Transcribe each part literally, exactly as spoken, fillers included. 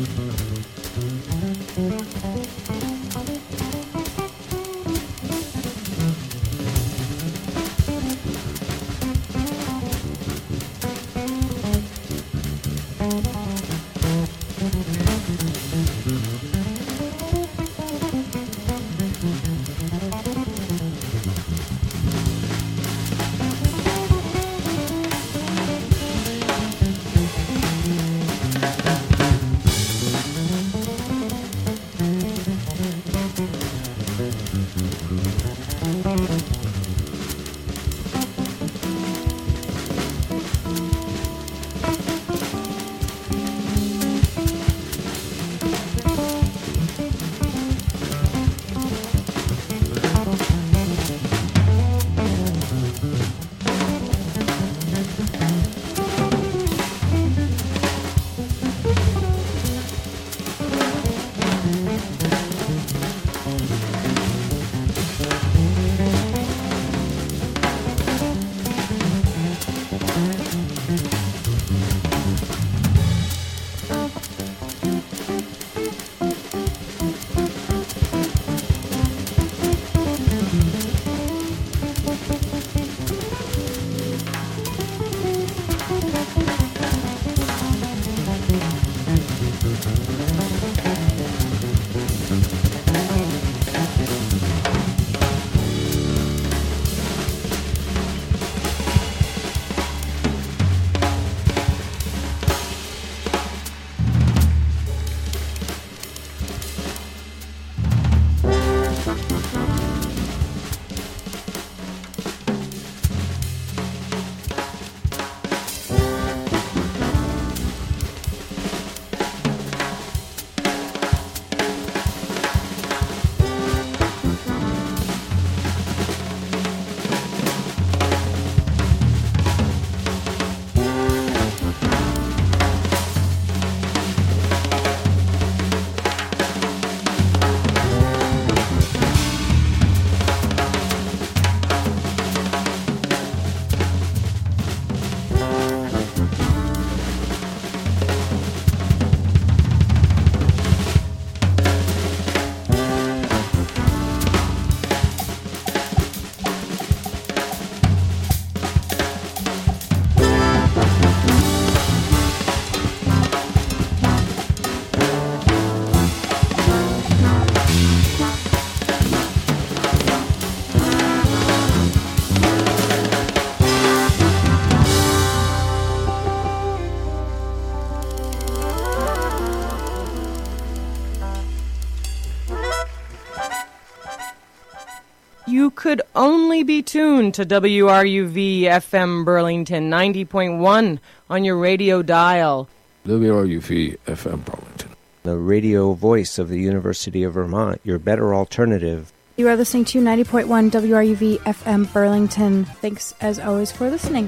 You could only be tuned to W R U V F M Burlington ninety point one on your radio dial. W R U V F M Burlington, the radio voice of the University of Vermont, your better alternative. You are listening to ninety point one W R U V F M Burlington. Thanks, as always, for listening.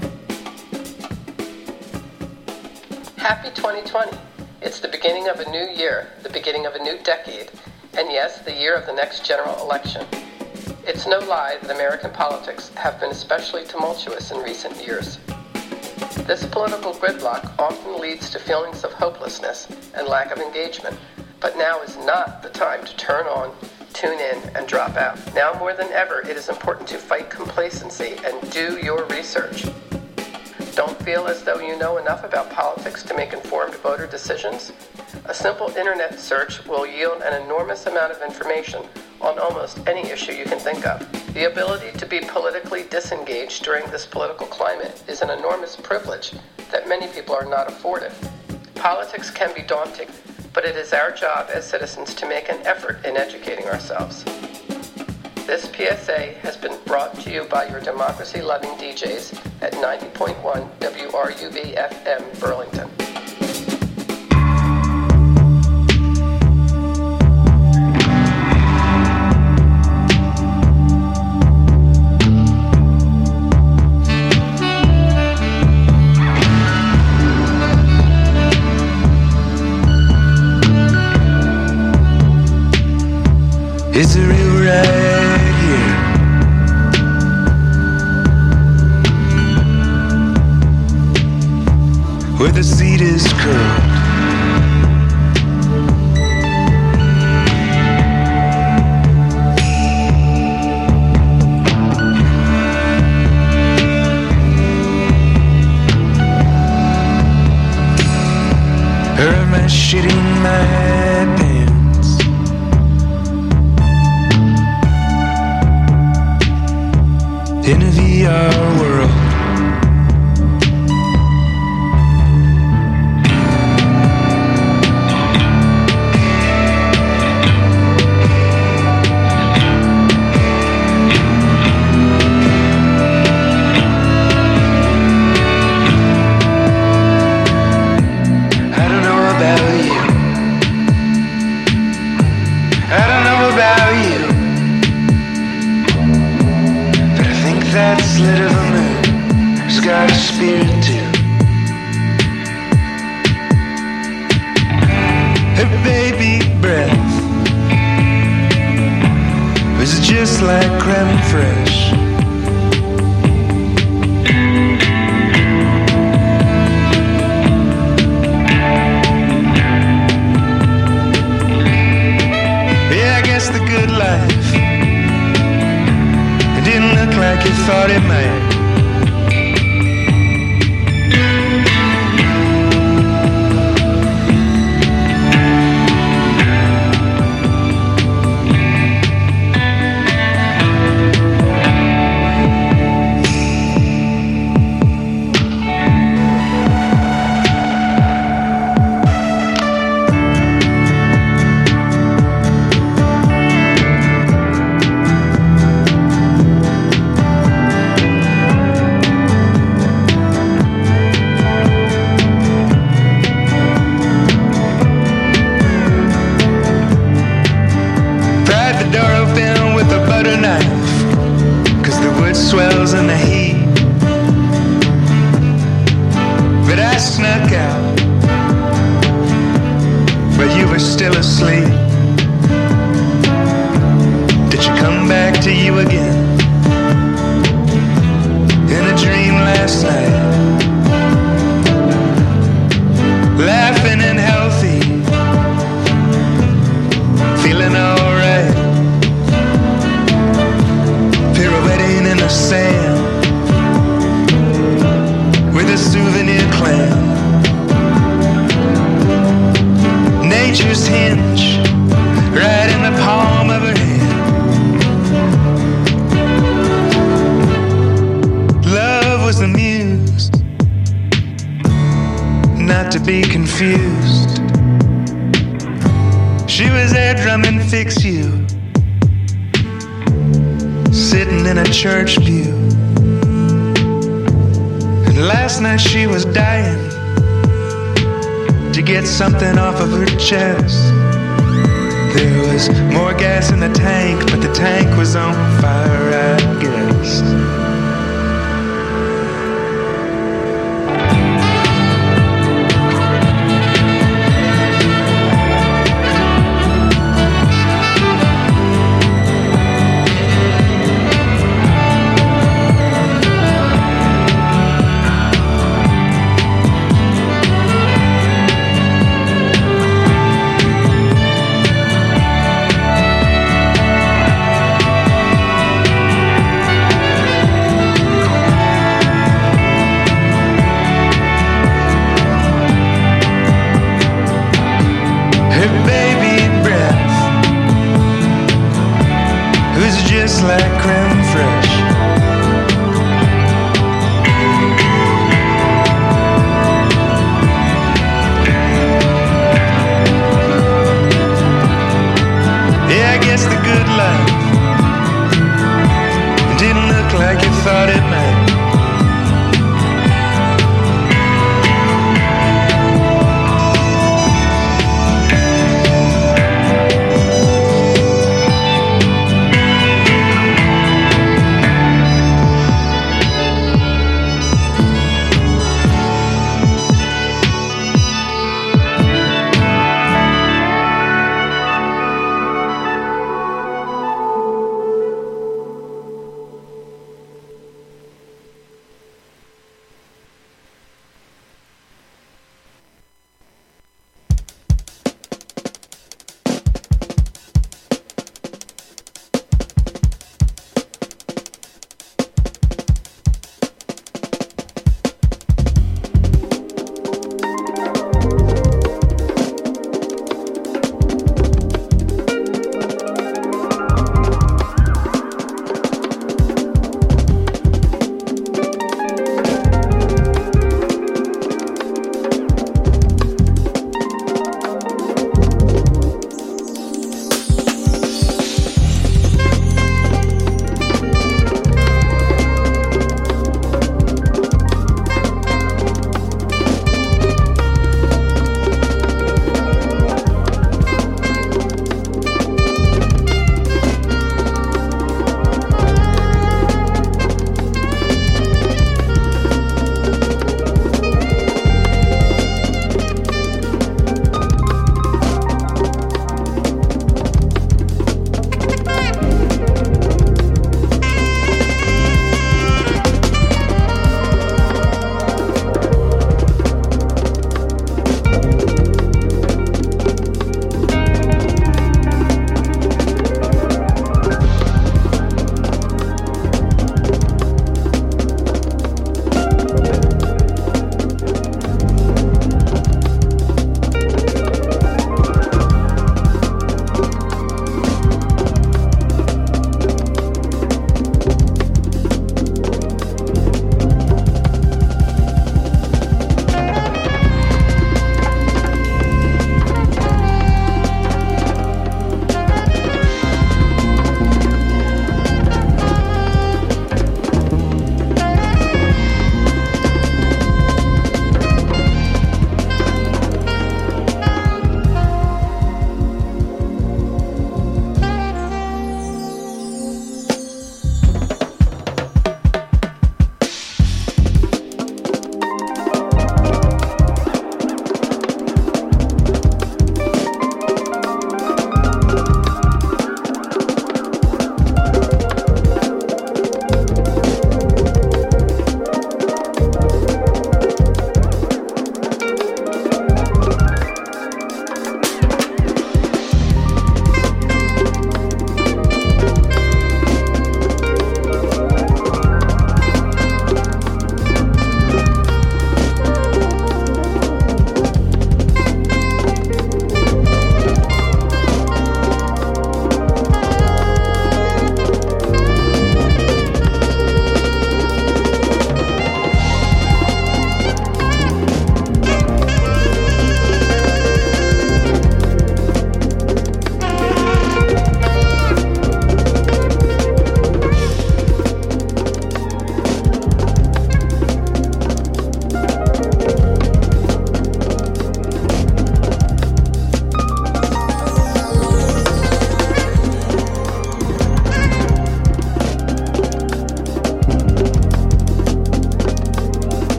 Happy twenty twenty. It's the beginning of a new year, the beginning of a new decade, and yes, the year of the next general election. It's no lie that American politics have been especially tumultuous in recent years. This political gridlock often leads to feelings of hopelessness and lack of engagement, but now is not the time to turn on, tune in, and drop out. Now more than ever, it is important to fight complacency and do your research. Don't feel as though you know enough about politics to make informed voter decisions? A simple internet search will yield an enormous amount of information on almost any issue you can think of. The ability to be politically disengaged during this political climate is an enormous privilege that many people are not afforded. Politics can be daunting, but it is our job as citizens to make an effort in educating ourselves. This P S A has been brought to you by your democracy-loving D Js at ninety point one W R U V F M Burlington. It's a river right here, where the seed is curled shitting my pants. In a V R world, that slit of a moon has got a spirit too. Her baby breath was just like creme fraiche. Yeah, I guess the good life didn't look like you thought it might. Swells in the heat, but I snuck out, but you were still asleep. Did you come back to you again in a dream last night? Laughing and healthy, feeling alright, pirouetting in the sand with a souvenir clam. Nature's hinge right in the palm of her hand. Love was the muse, not to be confused. She was there drumming Fix You, sitting in a church pew. And last night she was dying to get something off of her chest. There was more gas in the tank, but the tank was on fire, I guess.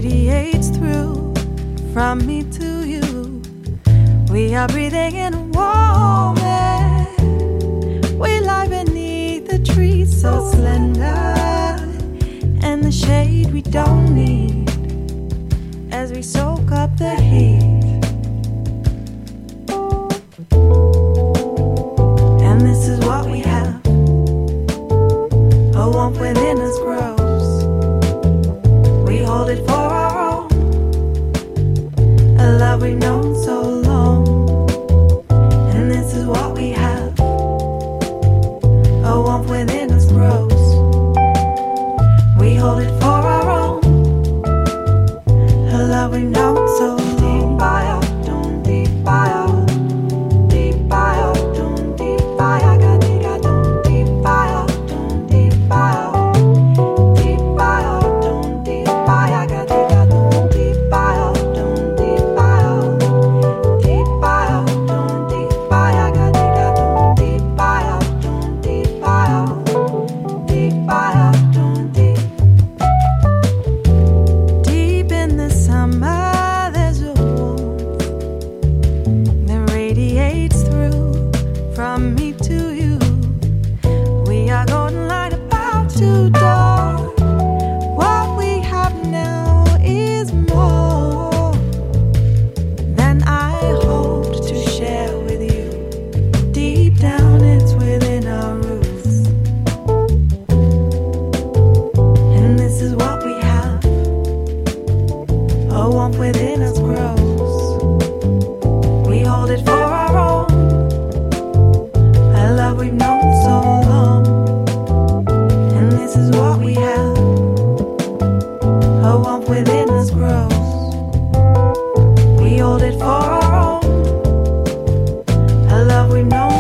radiates through from me to you. We are breathing in a warm air. We lie beneath the trees so slender, and the shade we don't need as we soak up the heat. And this is what we have. A warmth within us grows. We hold it for our own. A love we've known so long. And this is what we have. A warmth within us grows. We hold it for our own. A love we've known so long. Deep by out, doom, deep by out. Deep by out, doom, deep by out. Got deep, got doom, deep by out, doom, deep by out. Deep by out, doom, deep by out. Got deep, got doom, deep by out, doom, deep by out. Deep by out, doom, deep by out. Got deep, got doom, deep by out, doom, deep by out. Deep by out, doom, deep. Deep in the summer, there's a warmth that radiates through from me to you. We are golden light about to dawn. What we have now is more than I hoped to share with you. Deep down, it's within our roots. And this is what we have. A warmth within us grows. We hold it for our own. A love we've known so long. And this is what we have. A warmth within us grows. We hold it for our own. A love we've known